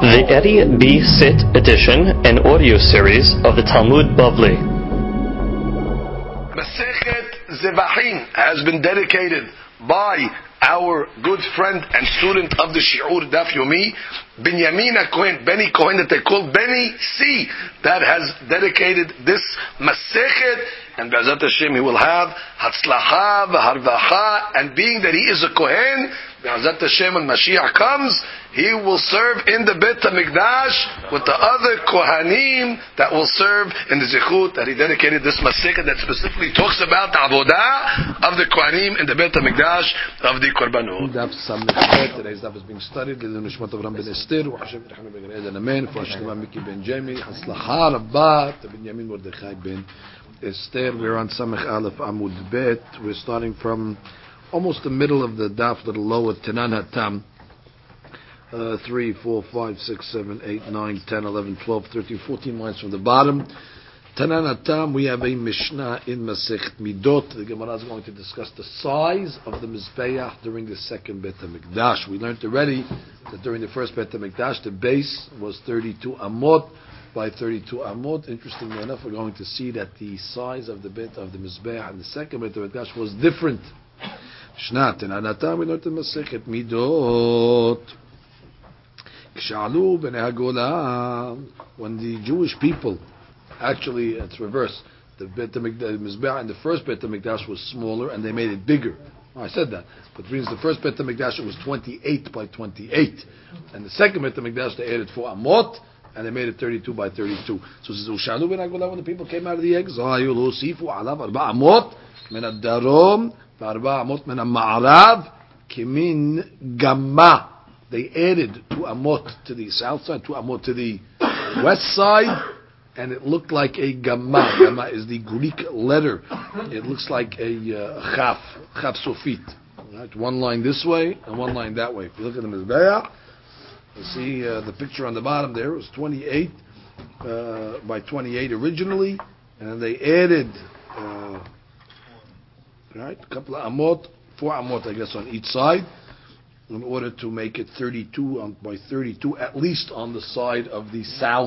The Eddie B. Sit edition and audio series of the Talmud Bavli. Masechet Zevachim has been dedicated by our good friend and student of the Shi'ur Daf Yomi, Binyamin Cohen, Benny Cohen, that they call Benny C, that has dedicated this Masechet, and Be'ezat Hashem he will have Hatzlacha v'Harvacha, and being that he is a Kohen, Be'ezat Hashem when Mashiach comes, he will serve in the Beit HaMikdash with the other Kohanim that will serve in the Zichut that he dedicated this Masechet that specifically talks about the Avodah of the Kohanim in the Beit HaMikdash of the Korbanot. Daf Samechet, today's daf is being studied. L'ilun Nishmat Avram ben Esther, Hashem Yirachanu ben Eden Amen. For Hashem Miki ben Jamie, Hatzlacha Rabba, Binyamin Mordechai ben Esther. We're on Samech Aleph Amud Bet. We're starting from almost the middle of the daf, little lower, Tenan Hatam. 3, 4, 5, 6, 7, 8, 9, 10, 11, 12, 13, 14 lines from the bottom. Tanan Atam, we have a Mishnah in Masechet Midot. The Gemara is going to discuss the size of the Mizbeach during the second Beit HaMikdash. We learned already that during the first Beit HaMikdash, the base was 32 Amot by 32 Amot. Interestingly enough, we're going to see that the size of the Beit of the Mizbeach and the second Beit HaMikdash was different. Mishnah Tanan Atam, we learned in Masechet Midot. When the Jewish people, actually it's reverse, the Mizbeach in the first Beit HaMikdash was smaller and they made it bigger. I said that, but it means the first Beit HaMikdash it was 28 by 28, and the second Beit HaMikdash they added 4 Amot and they made it 32 by 32. So it says Ushalu ben Agola, when the people came out of the exile, Usifu alav 4 Amot min ad-darom v4 Amot min al-ma'arav kimin gamma. They added 2 Amot to the south side, 2 Amot to the west side, and it looked like a Gamma. Gamma is the Greek letter. It looks like a Chaf Sofit. Right? One line this way and one line that way. If you look at the Mizbeach, you see the picture on the bottom there. It was 28 by 28 originally, and they added a couple of Amot, 4 Amot I guess on each side, in order to make it 32 by 32, at least on the side of the south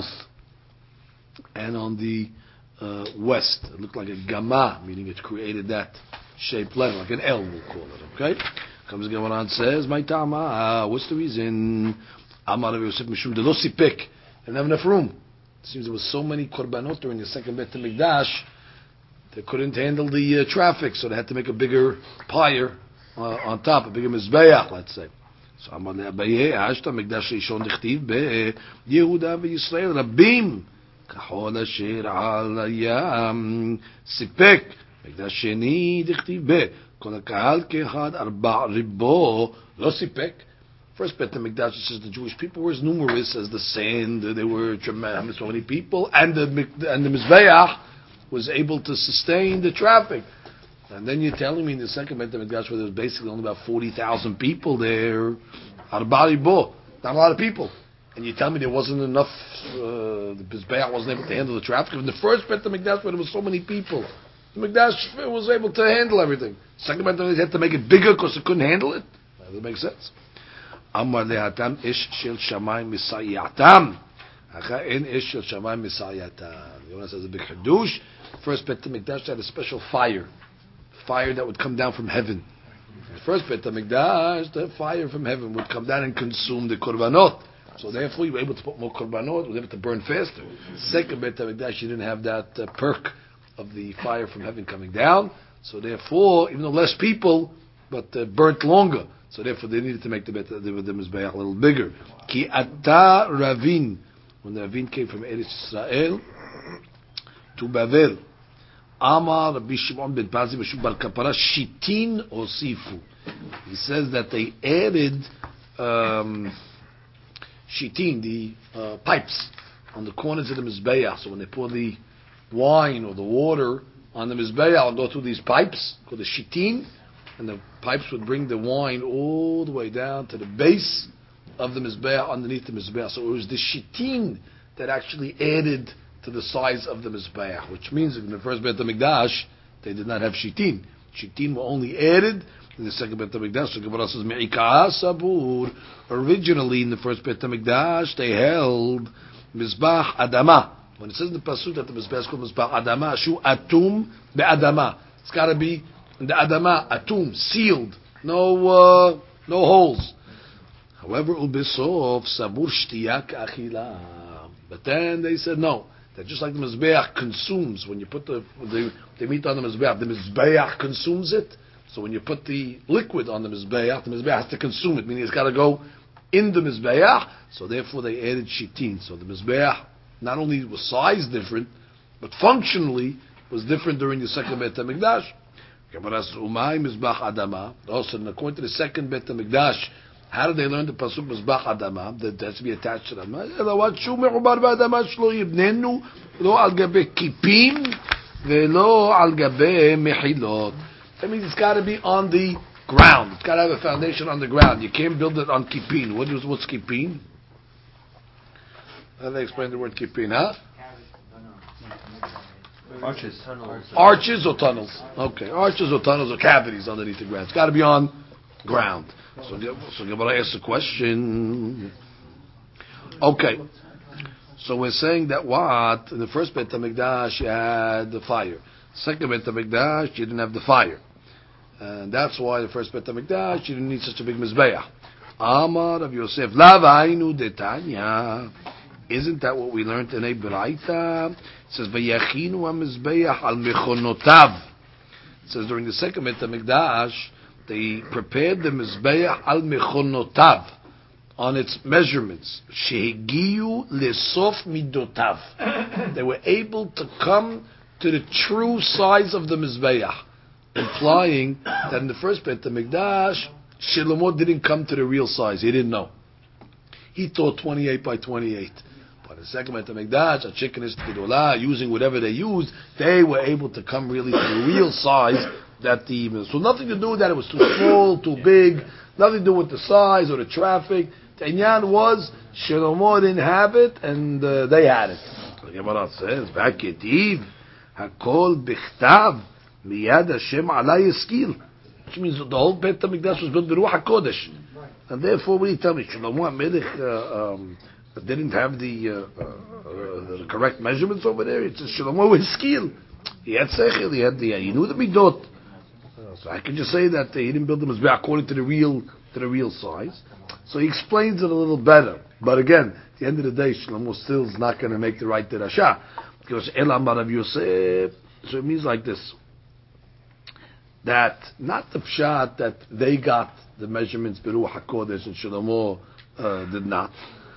and on the west. It looked like a gamma, meaning it created that shaped letter, like an L we'll call it, okay? Comes again on says, my tama, what's the reason? Amar Rabbi Yosef Mishum de lo sipek, didn't have enough room. It seems there was so many korbanot during the second Beit HaMikdash, they couldn't handle the traffic, so they had to make a bigger pyre on top, a bigger mizbeach, let's say. So Amar le'Abaye, Ashta Mikdash Rishon dichtiv beYehuda veYisrael Rabim kachol asher al hayam sipek Mikdash sheni dichtiv kol hakahal ke'echad 4 ribo lo sipek. First Beit HaMikdash says the Jewish people were as numerous as the sand. They were tremendous, so many people, and the mizbeach was able to sustain the traffic. And then you're telling me in the second Beit HaMikdash where there was basically only about 40,000 people there, Arbari Bo, not a lot of people. And you tell me there wasn't enough, the Mizbeach wasn't able to handle the traffic. In the first Beit HaMikdash where there was so many people, the Mikdash was able to handle everything. Second Beit HaMikdash had to make it bigger because it couldn't handle it. Does that make sense? Amar lehatam ish shel shamayim misayatam. Ha'en ish shel shamayim misayatam. You know, says a big hadush. First Beit HaMikdash had a special fire that would come down from heaven. The first Beit HaMikdash, the fire from heaven would come down and consume the korbanot. So therefore, you were able to put more korbanot, you were able to burn faster. Second Beit HaMikdash, you didn't have that perk of the fire from heaven coming down. So therefore, even though less people, but burnt longer. So therefore, they needed to make the Mizbeach a little bigger. Ki ata Ravin, when the Ravin came from Eretz Israel to Bavel, Amar Rabbi Shimon ben Pazi Meshub Bar Kapara Shitin Osifu. He says that they added shitin, the pipes, on the corners of the Mizbeach. So when they pour the wine or the water on the Mizbeach, it'll go through these pipes called the shitin, and the pipes would bring the wine all the way down to the base of the Mizbeach, underneath the Mizbeach. So it was the shitin that actually added to the size of the Mizbeach, which means in the first Beit HaMikdash, they did not have shitin. Shitin were only added in the second Beit HaMikdash. The Gemara says, Me'ikah sabur. Originally, in the first Beit HaMikdash, they held Mizbach Adama. When it says in the Pasuk that the Mizbach is called Mizbach Adama, Shu Atum Be'adama. It's got to be in the Adama, Atum, sealed. No holes. However, Ubisov, Sabur Shtiyak Achila. But then they said no. That just like the Mizbeach consumes, when you put the meat on the Mizbeach consumes it. So when you put the liquid on the Mizbeach has to consume it, meaning it's got to go in the Mizbeach. So therefore they added Shitin. So the Mizbeach not only was size different, but functionally was different during the second Beit HaMikdash. Also, according to the second Beit HaMikdash, how did they learn the pasuk Mizbach Adama? That has to be attached to them. That means it's got to be on the ground. It's got to have a foundation on the ground. You can't build it on kipin. What's kipin? How do they explain the word kipin? Huh? Arches. Arches or tunnels. Okay, arches or tunnels or cavities underneath the ground. It's got to be on ground. So Gemara asks a question. Okay, so we're saying that what in the first Beit HaMikdash you had the fire. Second Beit HaMikdash you didn't have the fire, and that's why the first Beit HaMikdash you didn't need such a big mizbeach. Amar of Yosef Lavainu detanya. Isn't that what we learned in a Beraita? It says Vayachinu HaMizbeach al mechonotav. It says during the second Beit HaMikdash they prepared the Mizbeach al mechonotav on its measurements. Shehigiyu lesof midotav. They were able to come to the true size of the Mizbeach, implying that in the first Beit HaMikdash, Shlomo didn't come to the real size. He didn't know. He thought 28 by 28. But in the second Beit HaMikdash, a chicken is Gedolah, using whatever they used, they were able to come really to the real size that the... So nothing to do with that it was too small, too big, nothing to do with the size or the traffic. The inyan was, Shlomo didn't have it, and they had it. The Gemara says, V'aketiv, hakol bichtav, miyad Hashem alay eskil. Which means the whole Beit HaMikdash was built b'ruach HaKodesh. And therefore, what do you tell me? Shlomo HaMelech didn't have the correct measurements over there. It's Shlomo with skill. He had sechel. He knew the midot. So I can just say that he didn't build them as according to the real size. So he explains it a little better. But again, at the end of the day, Shlomo still is not going to make the right derasha because Elam Rav Yosef. So it means like this: that not the pshat that they got the measurements beruach hakodesh and Shlomo did not.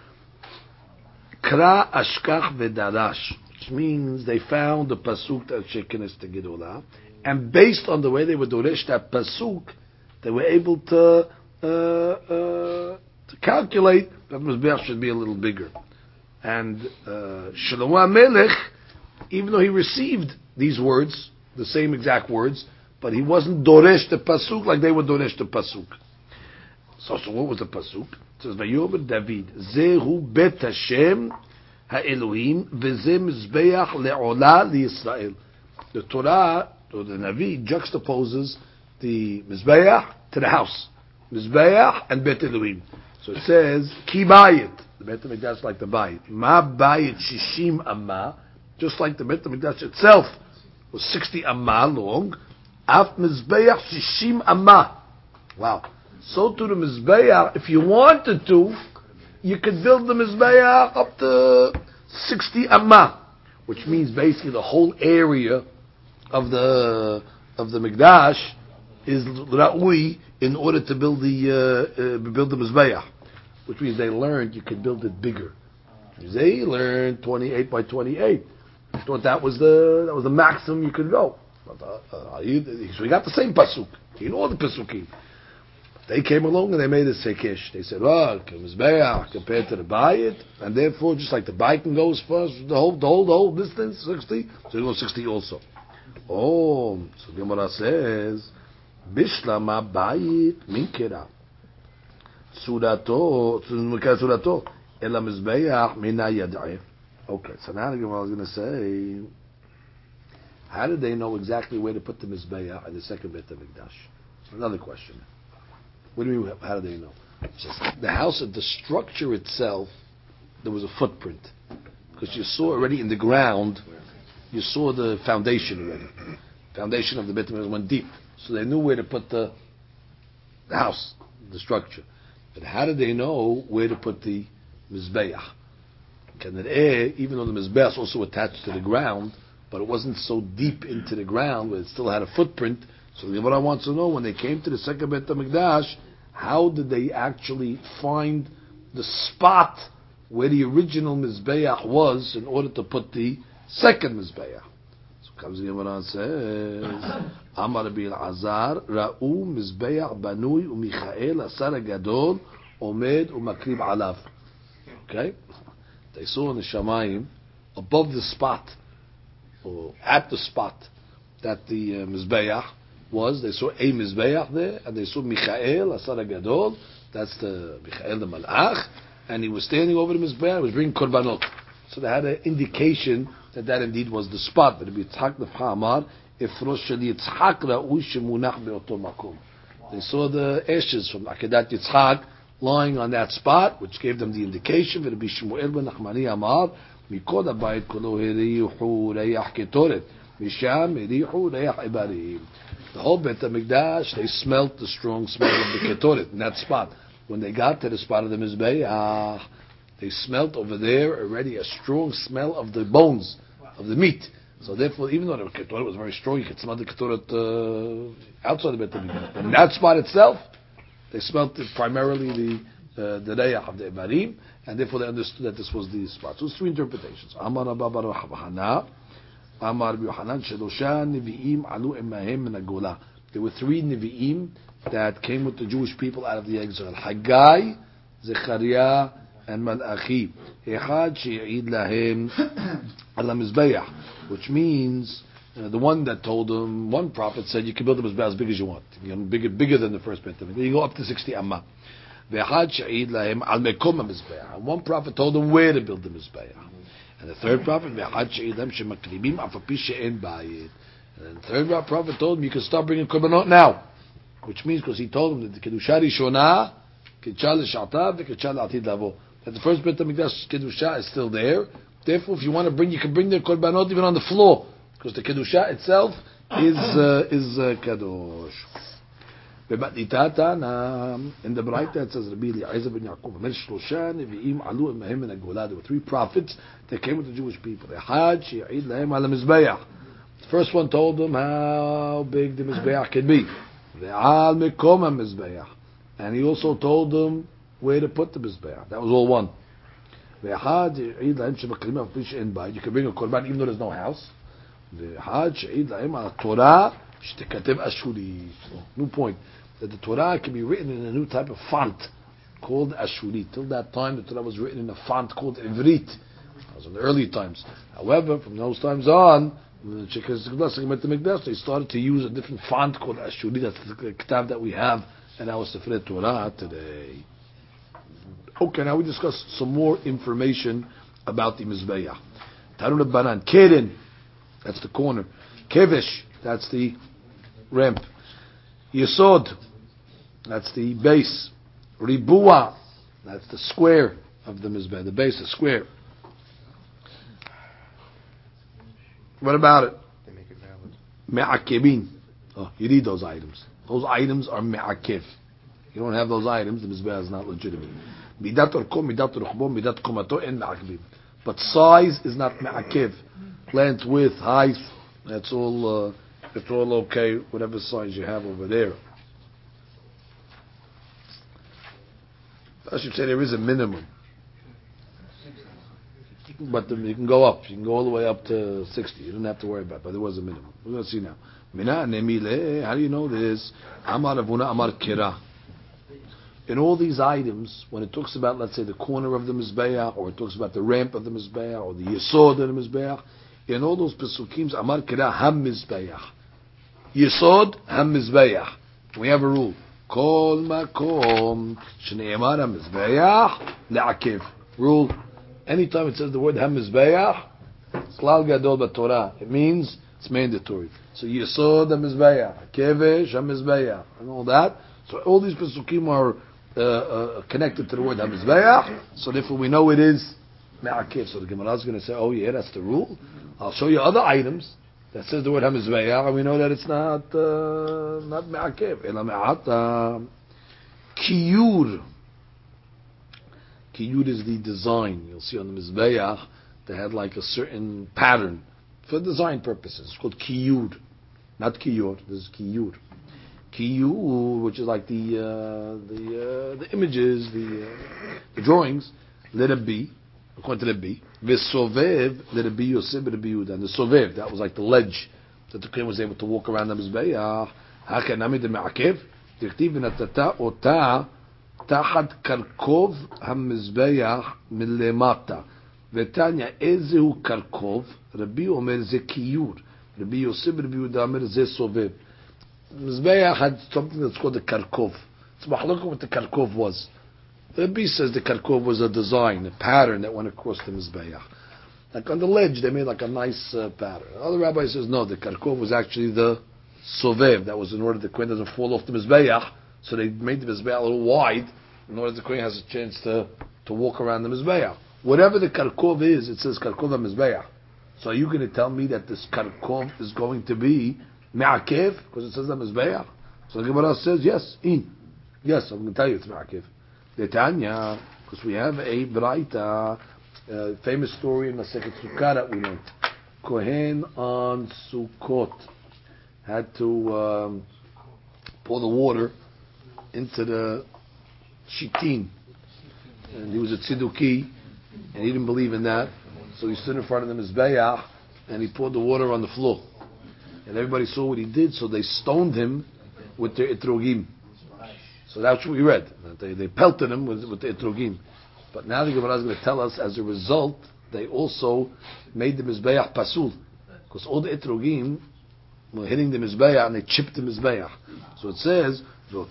Kra ashkach vedarash, which means they found the pasuk that shekenes tegedolah, and based on the way they were doresh that pasuk, they were able to calculate that mizbeach should be a little bigger. And Shlomo HaMelech, even though he received these words, the same exact words, but he wasn't doresh the pasuk like they were doresh the pasuk. So what was the pasuk? It says, "Vayomer David, Zehu Bet Hashem HaElohim, v'zeh mizbeach le'olah liYisrael." The Torah, or the Navi, juxtaposes the mizbeach to the house, mizbeach and Bet Elohim. So it says, "Ki bayit." The Bet HaMikdash like the bayit. Ma bayit shishim amma, just like the Bet HaMikdash itself was 60 amma long. Af mizbeach shishim amma. Wow. So to the Mizbeach, if you wanted to, you could build the Mizbeach up to 60 amma, which means basically the whole area of the Mikdash is ra'ui in order to build the Mizbeach, which means they learned you could build it bigger. They learned 28 by 28. I thought that was the maximum you could go. So we got the same pasuk. You know all the pasukim. They came along and they made a sekesh. They said, well, Mizbeach compared to the Bayit, and therefore, just like the Bayit can go as far as the whole distance, 60, so you go 60 also. Oh, so Gemara says, Bishlama Bayit Minkera. Surato, Ela Mizbeach Mina Yad'if. Okay, so now the Gemara is going to say, how did they know exactly where to put the Mizbeach in the second Beit HaMikdash? Another question. What do you mean, how do they know? Just the house, the structure itself, there was a footprint. Because you saw already in the ground, you saw the foundation already. Foundation of the Beit HaMikdash went deep. So they knew where to put the house, the structure. But how did they know where to put the Mizbeach? Even though the Mizbeach is also attached to the ground, but it wasn't so deep into the ground, where it still had a footprint. So the Gemara wants to know, when they came to the second Beit HaMikdash, how did they actually find the spot where the original Mizbeach was in order to put the second Mizbeach? So comes the Gemara and says, Amar Rabbi Elazar, Ra'u Mizbeach Banui u'Michael Asar Gadol Omed u'Makrib Alav. Okay? They saw in the Shamayim, above the spot, or at the spot that the Mizbeach was, they saw a Mizbeach there, and they saw Michael Asar Gadol, that's the Michael the Malach, and he was standing over the Mizbeach, he was bringing Korbanot. So they had an indication that indeed was the spot. But Yitzhak Nefcha Amar, Efrosh Shel Yitzhak Ra'u Shemunach Be'oto Makom. They saw the ashes from Akedat Yitzhak lying on that spot, which gave them the indication. Rabbi Shmuel ben Nachmani Amar, Mikol Habayit Kolo Herihu Reyach Ketoret, Misham Herihu Reyach Ibarim. The whole Beit HaMikdash, they smelt the strong smell of the Ketoret in that spot. When they got to the spot of the Mizbeach, they smelt over there already a strong smell of the bones, of the meat. So therefore, even though the Ketoret was very strong, you could smell the Ketoret outside the Beit HaMikdash. But in that spot itself, they smelt primarily the Reyach of the Ibarim, and therefore they understood that this was the spot. So it's three interpretations. Amar Rabba Bar Hana, Amar Yohanan Shedosha Nevi'im Alu Emahem Min HaGola. There were three Nevi'im that came with the Jewish people out of the exile. Haggai, Zechariah, and Malachi. Echad she'id lahem ala mizbeach, which means the one that told them, one prophet said, you can build a mizbeach as big as you want, bigger than the first Beit HaMikdash. You go up to 60 amma. Ve'echad she'id lahem al mekom mizbeach. And one prophet told them where to build the mizbeach. And the third prophet, ve'echad she'id lahem she'makribim afapi she'en bayit. And the third prophet told them, you can start bringing korbanot now. Which means, because he told them that the kedusha rishona, kedusha l'sha'ta, ve'kedusha l'atid lavo. That the first Beit HaMikdash kedusha is still there. Therefore, if you want to bring, you can bring the korbanot even on the floor, because the kedusha itself is kadosh. In the Braita it says, Rabbi Eliezer ben Yaakov, there were three prophets that came with the Jewish people. The first one told them how big the Mizbeach can be. And he also told them where to put the Mizbeach. That was all one. You can bring a korban even though there's no house. New point. That the Torah can be written in a new type of font called Ashuri. Till that time, the Torah was written in a font called Ivrit. That was in the early times. However, from those times on, they started to use a different font called Ashuri. That's the kitab that we have in our Sefer Torah today. Okay, now we discuss some more information about the Mizbeach. Tarun al-Banan, Keren, that's the corner. Kevesh, that's the ramp. Yesod, that's the base. Ribua, that's the square of the Mizbeach. The base is square. What about it? They make it valid. Me'akebin. Oh, you need those items. Those items are me'akev. You don't have those items, the Mizbeach is not legitimate. Midat orko, midat ruchbo, midat komato, and me'akebin. But size is not me'akev. Length, width, height, that's all, it's all okay, whatever size you have over there. I should say there is a minimum. But you can go up. You can go all the way up to 60. You don't have to worry about it. But there was a minimum. We're going to see now. Mina nemile. How do you know this? Amar Avuna Amar Kira. In all these items, when it talks about, let's say, the corner of the Mizbeach, or it talks about the ramp of the Mizbeach, or the Yesod of the Mizbeach, in all those Pesukim, Amar Kira Ham Mizbeach. Yesod Ham Mizbeach. We have a rule. Kol Makom Shneimar Ham Mizbeach Le'akev. Rule. Anytime it says the word Ham Mizbeach, Klal Gadol B'Torah, it means It's mandatory. So Yesod HaMizbeach, Kevesh HaMizbeach, and all that. So all these Pesukim are connected to the word HaMizbeach. So therefore we know it is Me'akev. So the Gemara is going to say, oh yeah, that's the rule. I'll show you other items that says the word HaMizbeach, and we know that it's not Me'akev. Ela Me'at Kiyur. Kiyur is the design. You'll see on the Mizbeach, they had like a certain pattern for design purposes. It's called Kiyur. Not Kiyur, this is Kiyur. Kiyur, which is like the images, the drawings, let it be, according to the B. V'sovev, let it be Yosef, let it be Yehuda. And the sovev, that was like the ledge that the Kohen was able to walk around the Mizbeach. Ha'kenami de me'akev, t'chtiv v'natata ota תחת קרקוב המזבח מלמטה. ותניא, איזהו קרקוב? רבי אומר זה כיור. רבי יוסף ורבי יהודה אומר זה סובב. מזבח had something that's called the karkov. So look at what the karkov was. Rabbi says the karkov was a design, a pattern that went across the mizbeach. Like on the ledge, they made like a nice pattern. Another rabbi says no, the karkov was actually the sovev. That was in order the Kohen doesn't fall off the mizbeach. So they made the mizbeach a little wide in order the Kohen has a chance to walk around the mizbeach. Whatever the karkov is, it says karkov ha-mizbeach. So are you going to tell me that this karkov is going to be me'akev because it says the mizbeach? So the Gemara says yes, yes, I'm going to tell you it's me'akev. Detanya, because we have a braita, famous story in Masechet Sukkah that we learned. Kohen on Sukkot had to pour the water into the shitin, and he was a tziduki, and he didn't believe in that, so he stood in front of the mizbeach and he poured the water on the floor, and everybody saw what he did, so they stoned him with their etrogim. So that's what we read. They pelted him with the etrogim. But now the Gemara is going to tell us, as a result, they also made the mizbeach pasul, because all the etrogim were hitting the mizbeach and they chipped the mizbeach. So it says,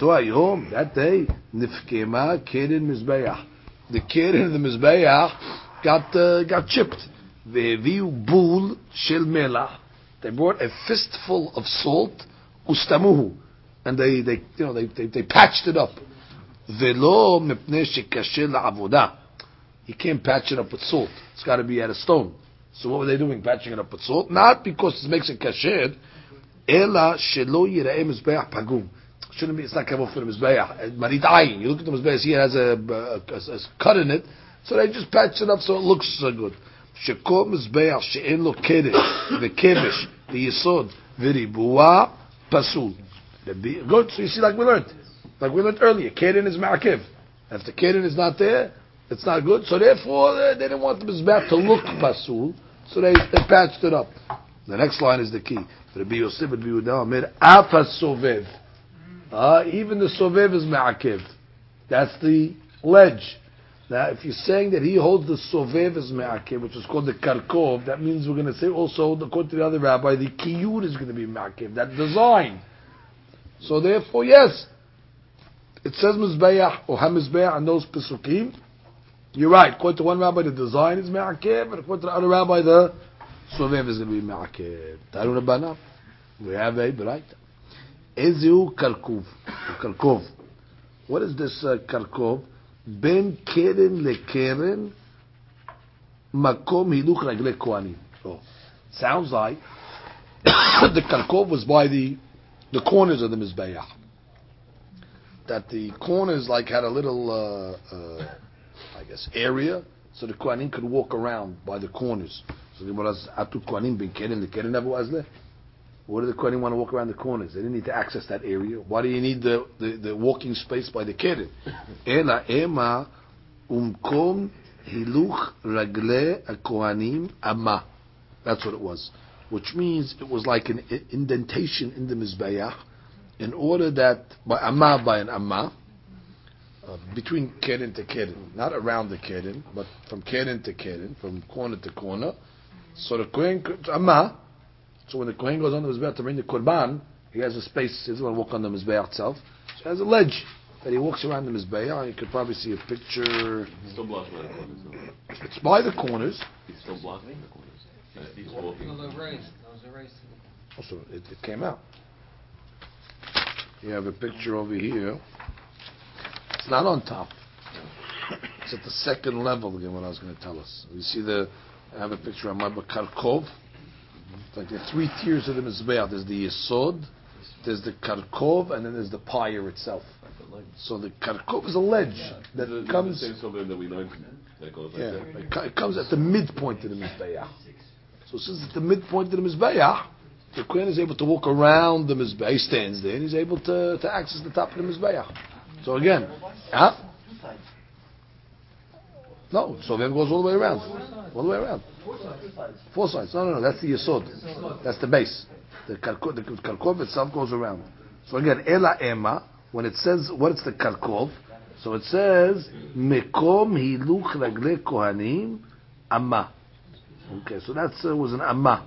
that day, nifkema keren mizbeach. The keren of the mizbeach got chipped. Ve'eviu bul shel melach. They brought a fistful of salt, ustamuhu, and they patched it up. Velo mipnei shekasher la'avodah. You can't patch it up with salt. It's got to be out of stone. So what were they doing, patching it up with salt? Not because it makes it kasher, ela shelo yira'eh mizbeach pagum. Shouldn't be. It's not kabel for the mizbeach. Marit ayin. You look at the mizbeach here, it has a cut in it, so they just patch it up so it looks so good. Shekol mizbeach she'en lo kedesh ve'kevesh ve'yesod ve'ribua pasul. Good. So you see, like we learned earlier, keren is ma'akev. If the keren is not there, it's not good. So therefore, they didn't want the mizbeach to look pasul, so they patched it up. The next line is the key. Rabbi Yosef Rabbi Yehuda Omer afas sovev. Even the sovev is me'akev. That's the ledge. Now, if you're saying that he holds the sovev as me'akev, which is called the karkov, that means we're going to say also, according to the other rabbi, the kiyur is going to be me'akev, that design. So therefore, yes, it says mizbeach or ha-mizbeach and those pesukim. You're right. According to one rabbi, the design is me'akev, and according to the other rabbi, the sovev is going to be me'akev. Taru Rabbana, we have a braita. Ezeu karkov. What is this karkov? Ben keren lekeren makom hiluch ragle kohanim. Oh, sounds like the karkov was by the corners of the mizbeach. That the corners like had a little, I guess, area, so the kohanim could walk around by the corners. So the Gemara says, "Atu kohanim ben keren lekeren never was there." What do the kohanim want to walk around the corners? They didn't need to access that area. Why do you need the walking space by the keren? Ela ema umkom hiluch ragle kohanim amma. That's what it was. Which means it was like an indentation in the mizbeach, in order that by an amma, between keren to keren, not around the keren, but from keren to keren, from corner to corner. So the kohen amma. So when the kohen goes on the mizbeach to bring the korban, he has a space. He doesn't want to walk on the mizbeach itself. So he has a ledge that he walks around the mizbeach. You could probably see a picture. He's still blocking by the corners. It's by the corners. He's still blocking the corners. He's walking. Those are raised. So it came out. You have a picture over here. It's not on top. It's at the second level, again, what I was going to tell us. You see I have a picture of Mabba Karkov. It's like the three tiers of the Mizbeach. There's the Yesod, there's the Karkov, and then there's the pyre itself. So the Karkov is a ledge that comes... The same that we learned that goes like that. It comes at the midpoint of the Mizbeach. So since it's the midpoint of the Mizbeach, the Kohen is able to walk around the Mizbeach. He stands there, and he's able to access the top of the Mizbeach. So again, no, so then it goes all the way around. All the way around. Four sides. No, that's the Yesod. That's the base. The Karkov itself goes around. So again, Ela Ema, when it says, what's the Karkov? So it says, Mekom Hiluch Ragle Kohanim Amma. Okay, so that was an Amma.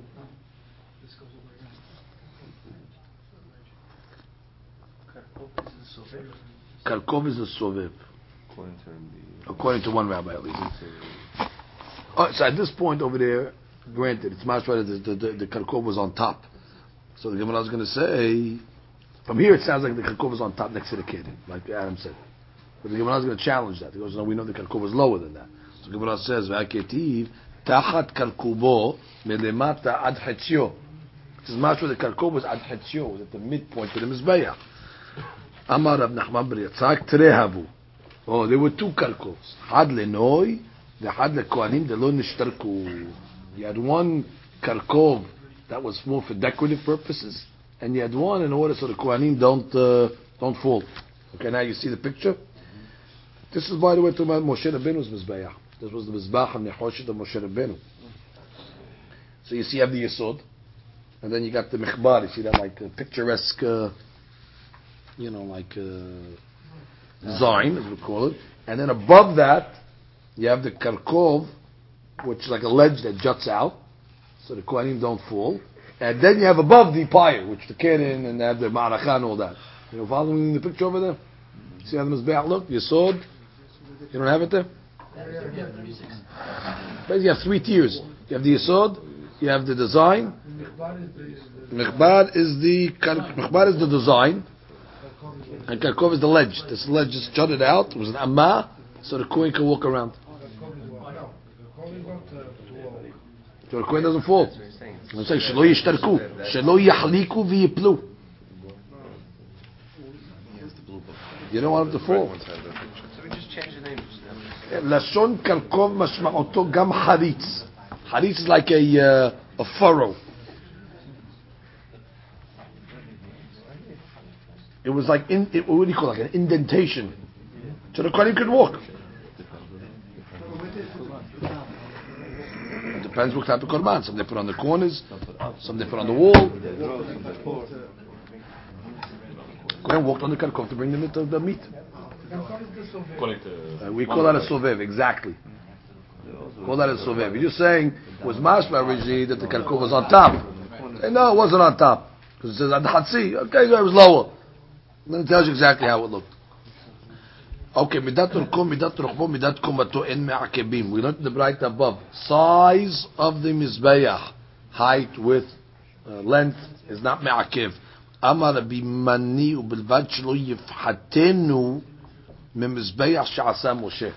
Karkov is a Sovev. According to one rabbi at least. So at this point over there, granted, it's much better that the Karkov was on top. So the Gemara was going to say, from here it sounds like the Karkov was on top next to the kid, like Adam said. But the Gemara was going to challenge that. He goes, no, we know the Karkov was lower than that. So the Gemara says, V'aketiv, Tachat Karkubo, Melemata Ad Hatzio. It says, much the Karkov was Ad Hatzio, was at the midpoint of the Mizbeach. Amar Rav Nachman bar Yitzhak, Trehavu. Oh, there were two Karkovs. Had lenoi, the had lekohanim de lo nishtarku. You had one Karkov that was more for decorative purposes, and you had one in order so the kohanim don't fall. Okay, now you see the picture. This is, by the way, talking about Moshe Rabbeinu's Mizbeach. This was the Mizbeach and Nechoshet of Moshe Rabbeinu. So you see, you have the Yesod, and then you got the Mechbar. You see that like picturesque, design, as we call it. And then above that, you have the Karkov, which is like a ledge that juts out, so the Kohanim don't fall. And then you have above the pyre, which the Keren and they have the Ma'aracha and all that. You following the picture over there? See how the Mizbeach look? Yesod. You don't have it there? But you have three tiers. You have the Yesod, you have the design. Mechbar is the design. And Karkov is the ledge. This ledge is jutted out. It was an Amma, so the Kohen can walk around. So the Kohen doesn't fall. I'm saying, Shelo yishtarku, Shelo yahliku v'yiplu. You don't want him to fall. So we just change the names. Lashon Karkov mashma'oto gam haritz. Haritz is like a furrow. It was like, what do you call it? Like an indentation. So the Kohanim could walk. It depends what type of Korban. Some they put on the corners, some they put on the wall. Kohen walked on the Karkov to bring them into the meat. We call that a Sovev, exactly. Call that a Sovev. You're saying, was Mashma originally that the Karkov was on top? No, it wasn't on top. Because it says, Ad Hatzi. Okay, so it was lower. Then it tells you exactly how it looked. Okay, midat urkom, midat ruchbo, midat komato en me'akebim. We learned the bright above. Size of the mizbeach, height, width, length is not me'akev. Amar bimani ubelvad shelo yifhatenu memizbeach she'asa Moshe.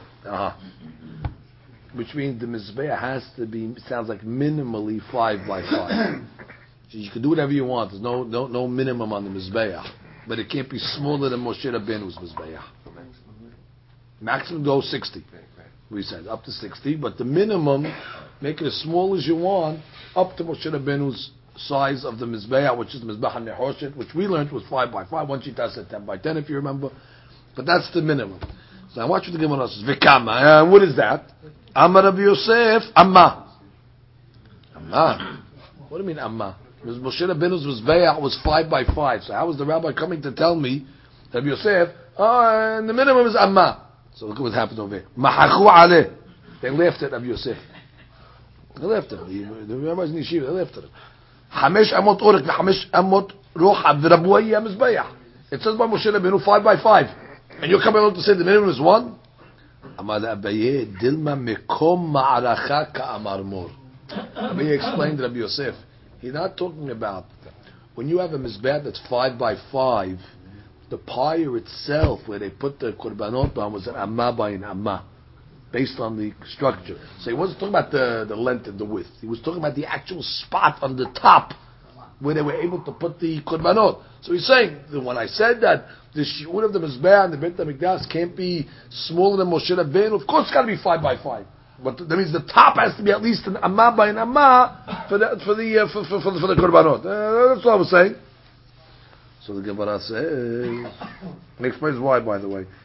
Which means the mizbeach has to be, sounds like minimally 5 by 5. So you can do whatever you want. There's no minimum on the mizbeach. But it can't be smaller than Moshe Rabbeinu's Mizbeach. Maximum goes 60. We said up to 60, but the minimum, make it as small as you want, up to Moshe Rabbeinu's size of the Mizbeach, which is the Mizbeach HaNechoshet, which we learned was 5 by 5. One sheet said 10 by 10, if you remember. But that's the minimum. So I want you to give us Vikama. What is that? Amar Rabbi Yosef, Amma. Amma. What do you mean Amma? Because Moshe Rabbeinu's Mizbeach was 5 by 5. So how was the rabbi coming to tell me, Rabbi Yosef, and the minimum is Amma? So look at what happened over here. Mahachu aleh. They laughed at Rabbi Yosef. They laughed at him. The rabbis in Yeshiva, they laughed at him. Hamesh amot orek, Hamesh amot rochav, v'rabuay Mizbeach. It says by Moshe Rabbeinu 5 by 5. And you're coming along to say the minimum is 1? Amar Abaye, Dilma mekom ma'aracha ka'amar mor. Abaye explained to Rabbi Yosef, He's not talking about when you have a mizbeach that's 5 by 5. The pyre itself, where they put the korbanot on, was an amma by an amma, based on the structure. So he wasn't talking about the length and the width. He was talking about the actual spot on the top where they were able to put the korbanot. So he's saying that when I said that the shiur of the mizbeach and the Beit HaMikdash can't be smaller than Moshe Rabbeinu, of course it's got to be 5 by 5. But that means the top has to be at least an amma by an amma for the korbanot. That's what I was saying. So the Gemara says, and explains why, by the way.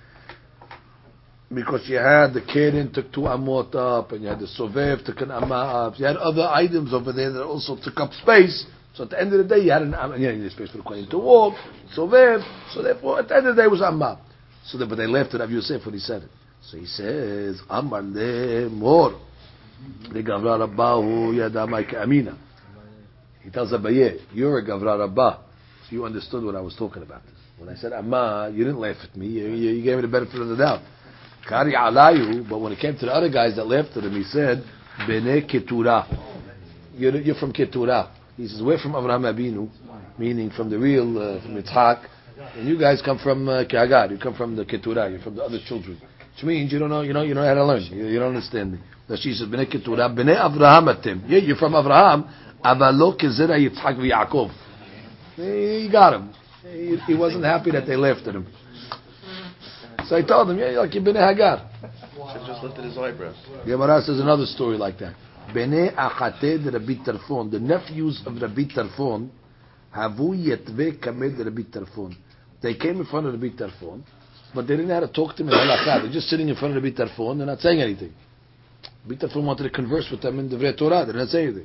Because you had the keren took 2 amot up, and you had the sovev took an amma up. You had other items over there that also took up space. So at the end of the day, you had you need space for the kohen to walk, sovev. So therefore, at the end of the day, it was amma. But they left it Rav Yosef when he said it. So he says, Amar le mor. The Gavra Rabbahu yadamai ke'amina. He tells Abaye, you're a Gavra Rabbah. So you understood what I was talking about. When I said Amma, you didn't laugh at me. You gave me the benefit of the doubt. Kari alayu, but when it came to the other guys that laughed at him, he said, Bene Keturah. You're from Keturah. He says, we're from Avraham Abinu, meaning from the real, from Yitzhak. And you guys come from Kehagar. You come from the Keturah. You're from the other children. Which means you don't know how to learn. You don't understand me. That she says, Bene Keturah, Bene Avraham Atem. Yeah, you're from Avraham. Avalo Kezera Yitzhak v'Yaakov. He got him. He wasn't happy that they laughed at him. So I told him, yeah, you're like you've been a Hagar. Just lifted his eyebrows. Gemara says another story like that. Bnei Achateh de Rabbi Tarfon, the nephews of Rabbi Tarfon, Havu Yetveh Kamed de Rabbi Tarfon. They came in front of Rabbi Tarfon, but they didn't know how to talk to him in halakha. They're just sitting in front of Rabbi Tarfon, they're not saying anything. Rabbi Tarfon wanted to converse with them in the Divrei Torah, they're not saying anything.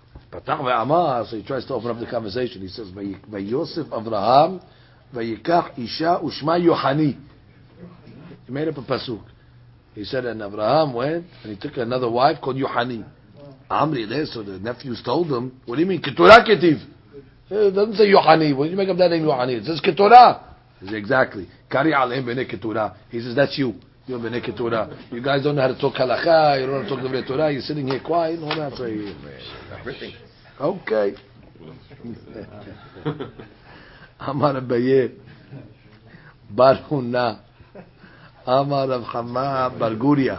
So he tries to open up the conversation. He says, Vayosef Avraham, Vayikach Isha Ushma Yohani. He made up a pasuk. He said, and Avraham went, and he took another wife called Yohani. Amri there, so the nephews told him, what do you mean? Keturah Ketiv. It doesn't say Yohani. Why did you make up that name Yohani? It says Keturah. He says, exactly. Kari Aleim B'nei Keturah. He says, that's you. You're B'nei Keturah. You guys don't know how to talk halakha, you don't know how to talk Divrei Torah, you're sitting here quiet, no, that's why you're okay. Amar Abaye, Bar Huna, Amar Rav Chama Bar Guria.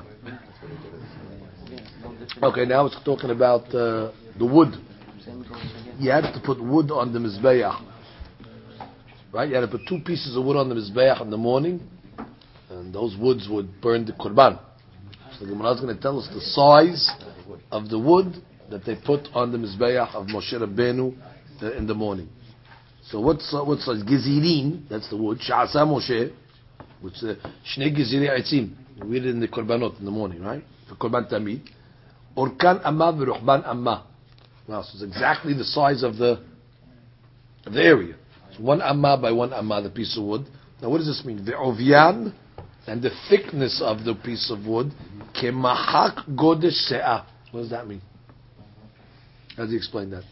Okay, now it's talking about the wood. You had to put wood on the mizbeach, right? You had to put 2 pieces of wood on the mizbeach in the morning, and those woods would burn the korban. So the Gemara is going to tell us the size of the wood that they put on the mizbeach of Moshe Rabbeinu in the morning. So what's size? Gezirin, that's the wood. Sha'asa Moshe, which Shnei Geziri Aitzim. We read it in the korbanot in the morning, right? The korban tamid. Orkan amma v'ruhban amma. Wow, so it's exactly the size of the area. So 1 amma by 1 amma, the piece of wood. Now what does this mean? Ve'ovyan, and the thickness of the piece of wood, kemahak godesh se'ah. What does that mean? How does he explain that?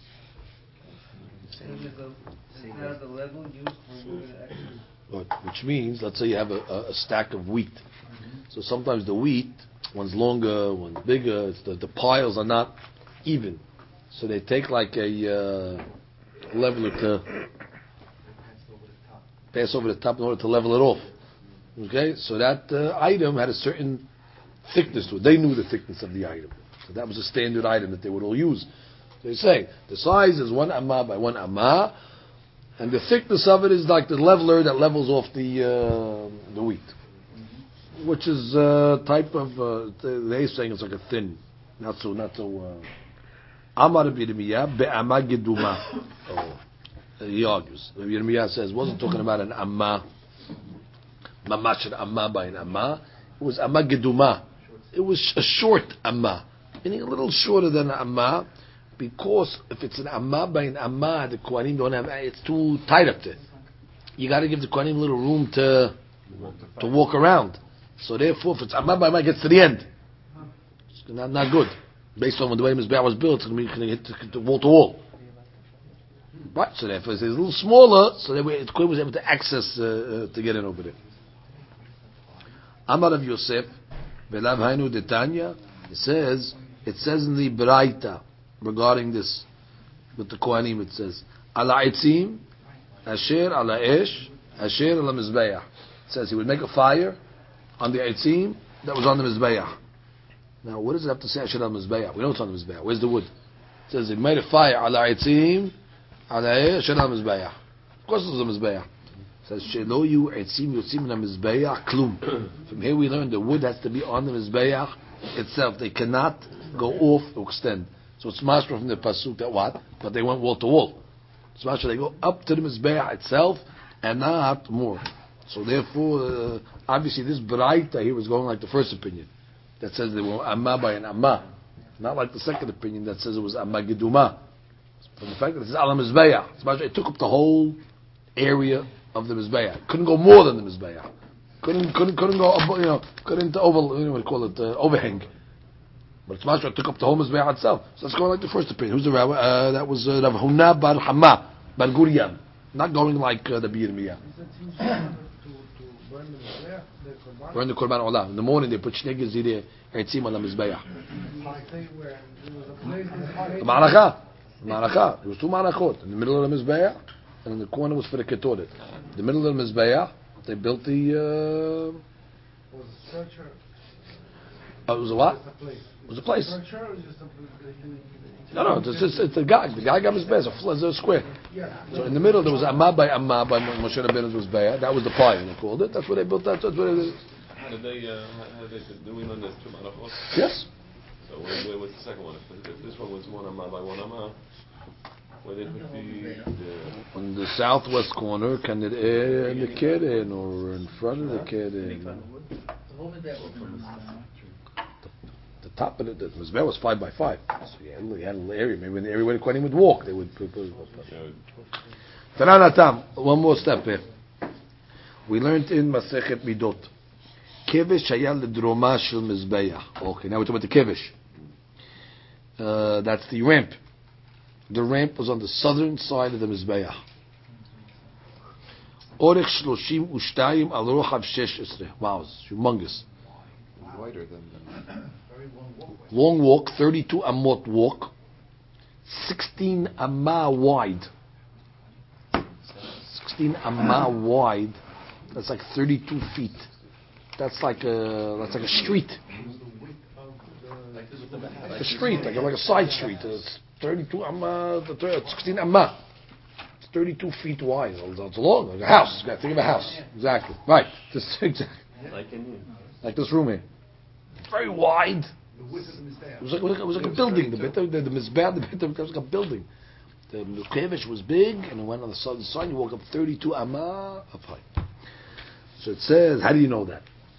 Which means, let's say you have a stack of wheat. So sometimes the wheat, one's longer, one's bigger, the piles are not even. So they take like a leveler to pass over the top in order to level it off. Okay, so that item had a certain thickness to it. They knew the thickness of the item. So that was a standard item that they would all use. So they say the size is 1 amma by 1 amma, and the thickness of it is like the leveler that levels off the wheat, which is a type of they're saying it's like a thin, not so. Amar Yirmiyah be'amah geduma. He argues. Yirmiyah says wasn't talking about an amma, mamash an amma by an amma. It was amma geduma. It was a short amma, meaning a little shorter than an amma, because if it's an amma by an amma, the Kohanim don't have. It's too tight up there. You got to give the Kohanim a little room to walk around. So therefore, if it's amma by amma, it gets to the end. It's not good. Based on the way Mizbeach was built, it's going to hit wall to wall. Right, so therefore it's a little smaller, so that the Kohen was able to access to get in over there. Amar of Yosef, Velav Hainu Detanya, it says in the Braita regarding this, With the Kohanim it says, Ala Itzim, Asher Ala Esh, Asher Ala Mizbeach. It says he would make a fire on the Itzim that was on the Mizbeach. Now, what does it have to say Asher Ala Mizbeach? We know it's on the Mizbeach. Where's the wood? It says he made a fire Ala Itzim, Ala Esh, Asher Ala Mizbeach. Of course it was a Mizbeach. It says, Shelo yu Itzim Yotzim Na Mizbeach Klum. From here we learn the wood has to be on the Mizbeach itself. They cannot go off or extend. So it's mashma from the pasuk that what? But they went wall to wall. It's mashma they go up to the mizbeach itself and not more. So therefore, obviously this Baraita here was going like the first opinion that says they were amma by an amma, not like the second opinion that says it was amma geduma. From the fact that it says ala mizbeach, it's mashma it took up the whole area of the mizbeach. Couldn't go more than the mizbeach. Couldn't go couldn't overhang. But it's mashma took up the whole mizbeach itself. So let's go like the first opinion. Who's the rabbi? That was Rav Huna bar Hama bar Gurian. Not going like the Birmiyah. Burn the korban olah. In the morning they put shnei gezireh etzim on the mizbeach. The ma'aracha. There was two ma'arachot. In the middle of the mizbeach, and in the corner was for the ketoret. In the middle of the mizbeach, they built the. It was a what? It was a place. No, it's a guy. The guy got his best. It's a square. So in the middle there was Amma by Moshe Rabbeinu's was Be'ah. That was the pie, they called it. That's where they built that. That's where they. How did they do we learn there's two manachos? Yes. So where was the second one? If this one was one Amma by one Amma, where they put the on the southwest corner, can it in the keren or in front of the keren? The top of the mizbeach was 5 by 5, so you had a little area. Maybe in the area where the Kohanim would walk, they would put. One more step here. We learned in Masechet Midot, kevesh hayal ledroma shel mizbeach. Okay, now we're talking about the kevesh. That's the ramp. The ramp was on the southern side of the mizbeach. Orech 32 al rochav 16. Wow, it's humongous. Wider than long walk, 32 amot walk, 16 amma wide. 16 amma wide. That's like 32 feet. That's like a street. Like a street, like a side street. It's 32 amma, 16 amma. It's 32 feet wide. It's long, like a house. You got to think of a house. Exactly. Right. Exactly. Like this room here. Very wide. It was like a building. The mizbeach, the bit was like a building. The kevesh was big, and it went on the southern side. You walk up 32 amma up high. So it says, how do you know that?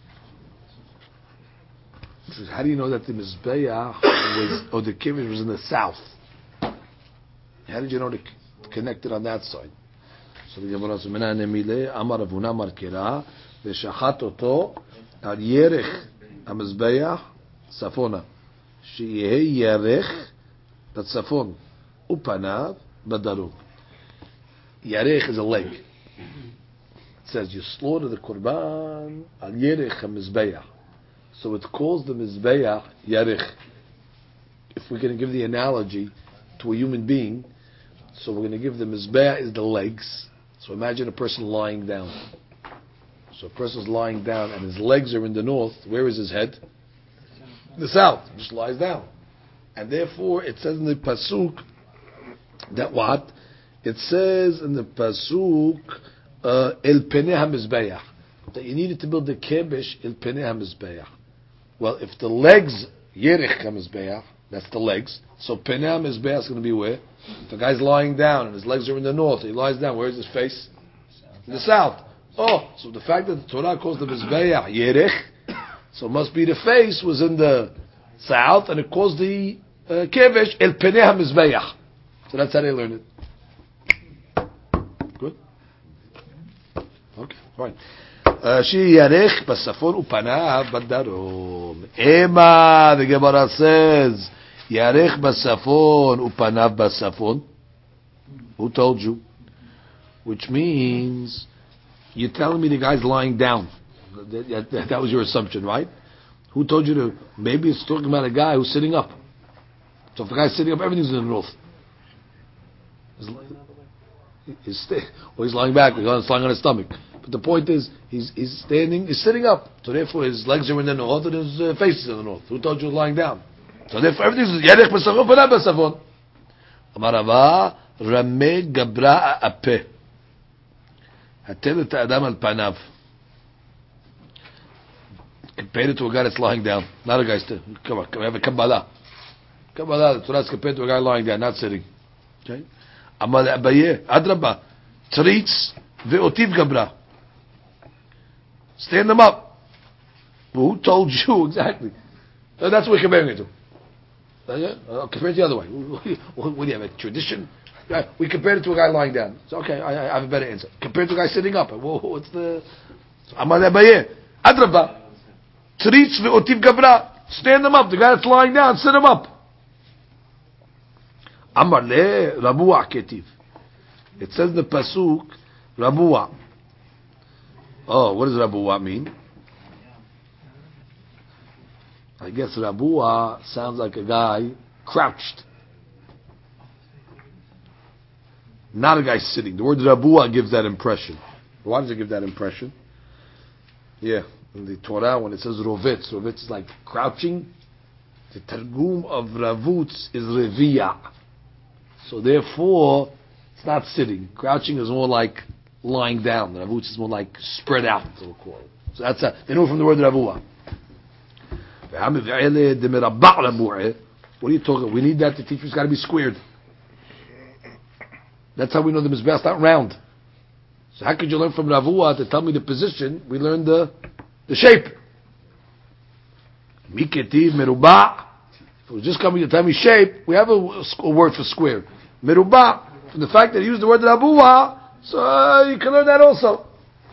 It says, how do you know that the mizbeach was, or the kevesh was in the south? How did you know to connect it on that side? So the Gemara says, "Mina nemile amar Avuna markera v'shachat oto al yerech המזבח צפונה שיהיה ירך בצפון ופניו בדרום. ירך is a leg. It says you slaughter the korban al yerech hamizbeach, so it calls the mizbeach yerech. If we're going to give the analogy to a human being, so we're going to give the mizbeach is the legs. So imagine a person lying down. So a person's lying down and his legs are in the north. Where is his head? The south. He just lies down. And therefore it says in the pasuk that what? It says in the pasuk El Peneh HaMizbeach, that you needed to build the kebesh El Peneh HaMizbeach. Well, if the legs Yerech HaMizbeach, that's the legs. So Peneh HaMizbeach is going to be where? If the guy's lying down and his legs are in the north, he lies down. Where is his face? In the south. Oh, so the fact that the Torah calls the Mizbeach Yerech, so it must be the face was in the south, and it calls the kevesh El Peneh HaMizbeach. So that's how they learn it. Good? Okay, fine. Shi Yerech Basafon Upanav Badarom. Ema, the Gemara says, Yerech Basafon Upanav Basafon. Who told you? Which means you're telling me the guy's lying down. That was your assumption, right? Who told you to? Maybe it's talking about a guy who's sitting up. So if the guy's sitting up, everything's in the north. He's lying back. He's lying on his stomach. But the point is, he's standing, he's sitting up. So therefore, his legs are in the north and his face is in the north. Who told you he's lying down? So therefore, everything's Yerech b'savon, but not b'savon. Amar Rava, Rameh Gabra Apeh. Hatel et Adam al panav. Compared it to a guy that's lying down. Not a guy still. Come on, we have a Kabbalah. Kabbalah, the Torah is compared to a guy lying down, not sitting. Okay? Amar Abaye, Adraba, Tritz ve'otiv Gabra. Stand them up. Well, who told you exactly? That's what we're comparing it to. Compare it the other way. What do you have, a tradition? We compared it to a guy lying down. So okay, I have a better answer. Compared to a guy sitting up. What's the... Amar Abaye, Adraba, Tritz ve'otiv Gabra. Stand them up. The guy that's lying down, sit him up. Amar le Rabua ketiv. It says in the pasuk Rabua. Oh, what does Rabua mean? I guess Rabua sounds like a guy crouched, not a guy sitting. The word Rabua gives that impression. Why does it give that impression? Yeah, in the Torah when it says Rovetz, Rovetz is like crouching. The Targum of Ravutz is Revia. So therefore, it's not sitting. Crouching is more like lying down. Ravutz is more like spread out. So that's they know from the word Rabua. What are you talking? We need that to teach. It's got to be squared. That's how we know the mizbeach is not round. So how could you learn from Ravua to tell me the position? We learned the shape. Miketiv merubah. If it was just coming to tell me shape, we have a word for square. Merubah. From the fact that he used the word Ravua, so you can learn that also.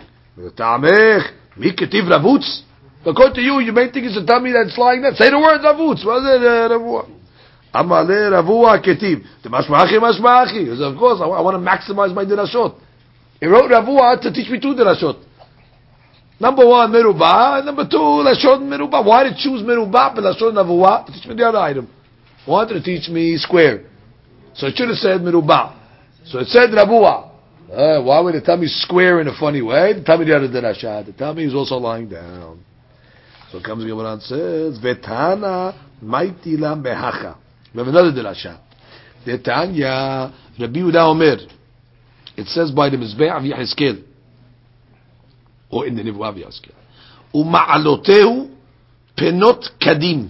Miketiv ravutz. According to you, your main thing is to tell me that it's lying there. Say the word Ravutz. What is it, Ravua? Amale Ravua Ketiv. The Mashmachi, Mashmachi. Of course, I want to maximize my dirashot. He wrote Ravua to teach me two dirashot. Number one, Merubah. Number two, Lashon Merubah. Why did choose Merubah but Lashon Ravua? To teach me the other item. Wanted to teach me square. So it should have said Merubah. So it said Ravua. Why would it tell me square in a funny way? Tell me the other dirashot. Tell me he's also lying down. So it comes Gemara and says, Vetana maitila mehacha. We have another dirasha. Vetanya Rabbi Yehuda Omer. It says by the Mizbeach of Yehezkel, or in the Nevuah of Yehezkel. Uma'alotehu penot kadim.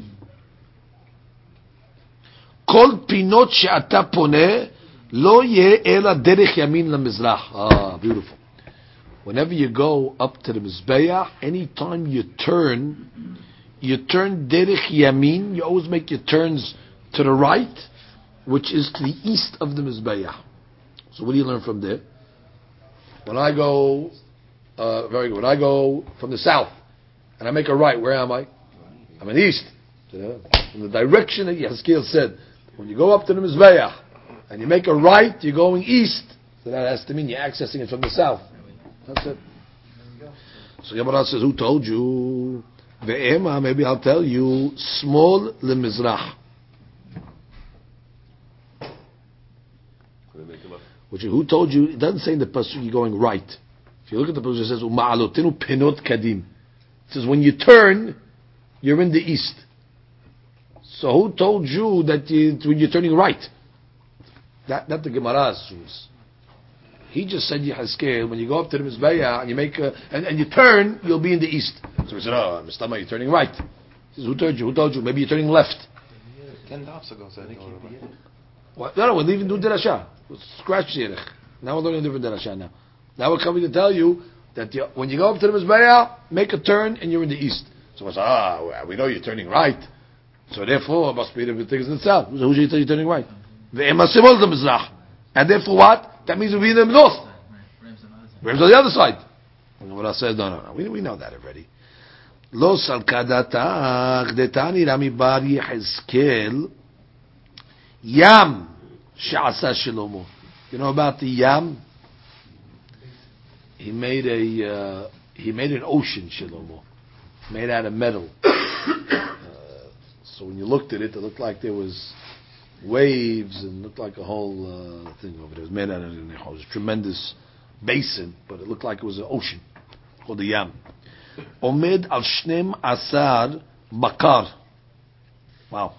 Kol pinot she'ata poneh lo yeh ela derech yamin lemizrach. Beautiful. Whenever you go up to the Mizbeach, anytime you turn derech yamin, you always make your turns to the right, which is to the east of the Mizbeach. So what do you learn from there? When I go, very good, when I go from the south, and I make a right, where am I? I'm in the east. In the direction that Yehezkel said. When you go up to the Mizbeach, and you make a right, you're going east. So that has to mean you're accessing it from the south. That's it. So Gemara says, who told you? Ve'ema, maybe I'll tell you. Small lemizrach. Which who told you? It doesn't say in the pasuk you're going right. If you look at the pasuk, it says uma'alotinu penot kadim. It says when you turn, you're in the east. So who told you that when you're turning right? That the Gemara's rules. He just said Yehezkel, when you go up to the Mizbeach and you make and you turn, you'll be in the east. So he said, oh, Mistama, you're turning right. He says, who told you? Who told you? Maybe you're turning left. 10 laps ago, said What? No, we're leaving do derasha. Scratch Yerech. Now we're learning a different derasha now. Now we're coming to tell you that when you go up to the Mizbeach, make a turn and you're in the east. So I said, we know you're turning right. So therefore, it must be the things in the south. So who should you tell you're turning right? And therefore what? That means we'll be in the north. Rams on the other side. And what I said, no. We know that already. Lo salkadatach detani rami bar Yehezkel yam she'asa Shlomo. You know about the yam? He made an ocean, Shlomo, made out of metal. So when you looked at it, it looked like there was waves and looked like a whole thing over there. It was made out of it was a tremendous basin, but it looked like it was an ocean called the Yam. Omed al shnem asar bakar. Wow.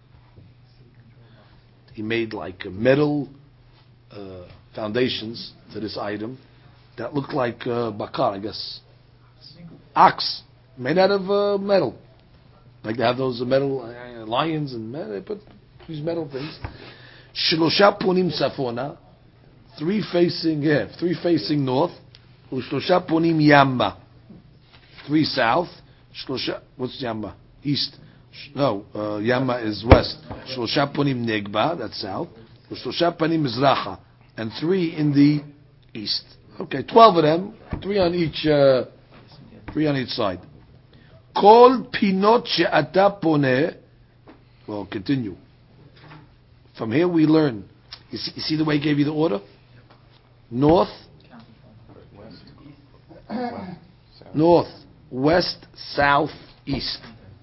He made like metal foundations to this item that looked like bakar, I guess. Ox, made out of metal. Like they have those metal lions and they put these metal things. Shlosha punim safona, three facing north. Shlosha punim yamba, three south. Shlosha, what's yamba? East. No, yamba is west. Shlosha punim negba, that's south. Shlosha punim mizracha, and three in the east. Okay, 12 of them, three on each side. Kol pinot she'ata poneh. Well, continue. From here we learn. You see the way he gave you the order? North, west, south, east.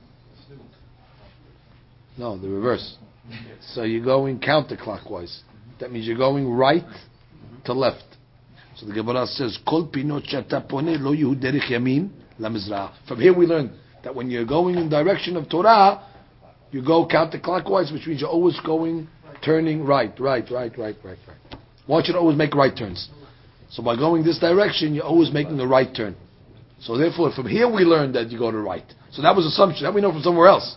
No, the reverse. So you're going counterclockwise. That means you're going right to left. So the Gemara says, Kol pinot she'ata poneh lo yehu derech yamin lamizrach. From here we learn that when you're going in direction of Torah, you go counterclockwise, which means you're always turning right. Want you to always make right turns. So by going this direction, you're always making a right turn. So therefore, from here we learn that you go to right. So that was assumption. That we know from somewhere else.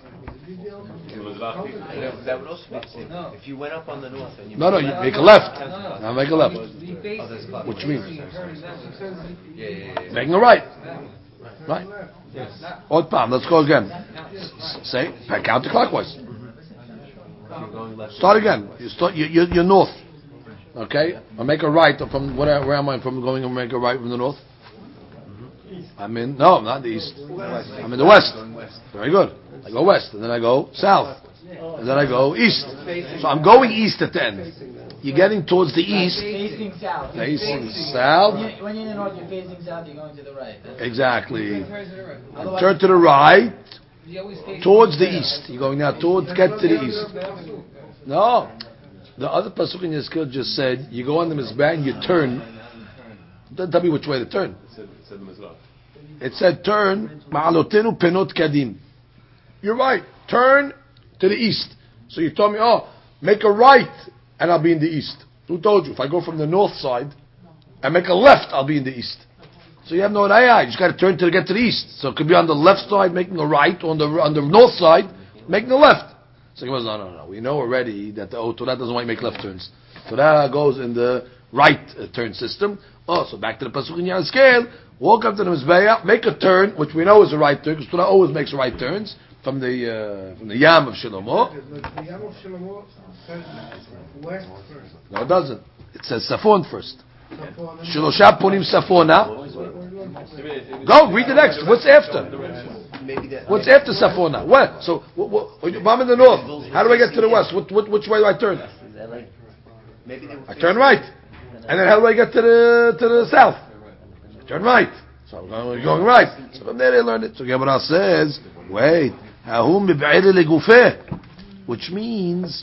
That would also make sense. If you went up on the north and you No, you make a left. Now make a left. Which means making a right. Right. Odd palm. Let's go again. Say counterclockwise. Start again. You're north. Okay. I make a right from where am I from? Going and make a right from the north. I'm in not the east. I'm in the west. Very good. I go west and then I go south and then I go east. So I'm going east at the end. You're getting towards the east. Facing south. Facing south. When you're in the north, you're facing south. You're going to the right. Exactly. Turn to the right. Towards the east. You're going now towards get to the east. No. The other pasuk in Yeskel just said you go on the mizbah and you turn. It doesn't tell me which way to turn. It said turn ma'alotenu penot kadim. You're right. Turn to the east. So you told me, make a right and I'll be in the east. Who told you? If I go from the north side and make a left, I'll be in the east. So you have no idea. You just got to turn to get to the east. So it could be on the left side making a right, or on the north side making a left. So he goes, no. We know already that the Torah doesn't want you to make left turns. Torah goes in the right turn system. So back to the pasuk in Yeskel. Walk up to the mizbeach, make a turn, which we know is a right turn, because Torah always makes right turns from the Yam of Shlomo. The Yam of Shlomo says west first. No, it doesn't. It says Safon first. Shlosha punim Safona. Go, read the next. What's after? What's after Safona? What? So, I'm in the north. How do I get to the west? Which way do I turn? I turn right. And then how do I get to the south? I turn right. So I'm going right. So from there they learned it. So Gemara says, wait, which means,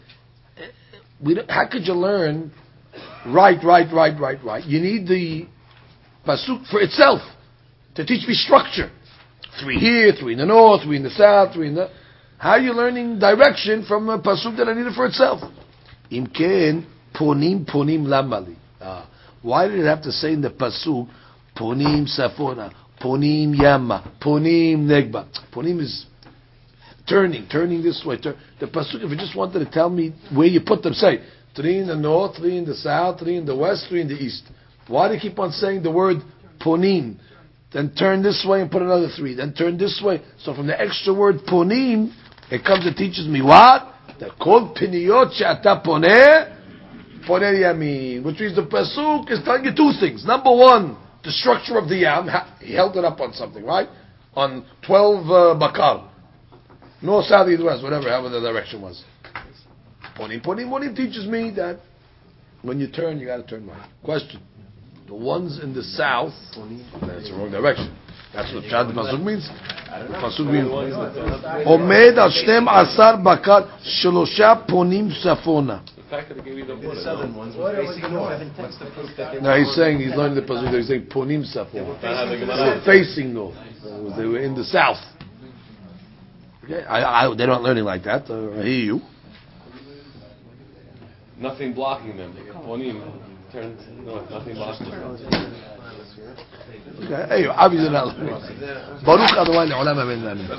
how could you learn right? You need the pasuk for itself to teach me structure. 3 here, 3 in the north, 3 in the south, 3 in the... How are you learning direction from a pasuk that I needed for itself? Imken ponim lamali. Why did it have to say in the pasuk ponim safona, ponim yamma, ponim negba? Ponim is turning this way. The pasuk, if you just wanted to tell me where you put them, say 3 in the north, 3 in the south, 3 in the west, 3 in the east. Why do you keep on saying the word ponim? Then turn this way and put another 3. Then turn this way. So from the extra word ponim, it comes and teaches me what? The kol piniyot she'ata poneh yamin, which means the pasuk is telling you 2 things. Number 1, the structure of the yam. He held it up on something, right? On 12 bakar. North, south, east, west, whatever, however the direction was. Ponim teaches me that when you turn, you got to turn right. Question. The ones in the south, that's the wrong direction. That's what Pshat Pasuk means. פסוק מי? עומד על 12 בקר, 3 פונים צפונה. The fact that it gave you the The water. southern ones were facing north. What's the proof that they No, he's saying, he's learning the pasuk, he's saying ponim safona. They They were facing north. They were in the south. Okay, they're not learning like that. I hear you. Nothing blocking them. Ponim turned north. Nothing blocking them. Okay, hey, obviously not learning. Baruch Adonai le'olam amen.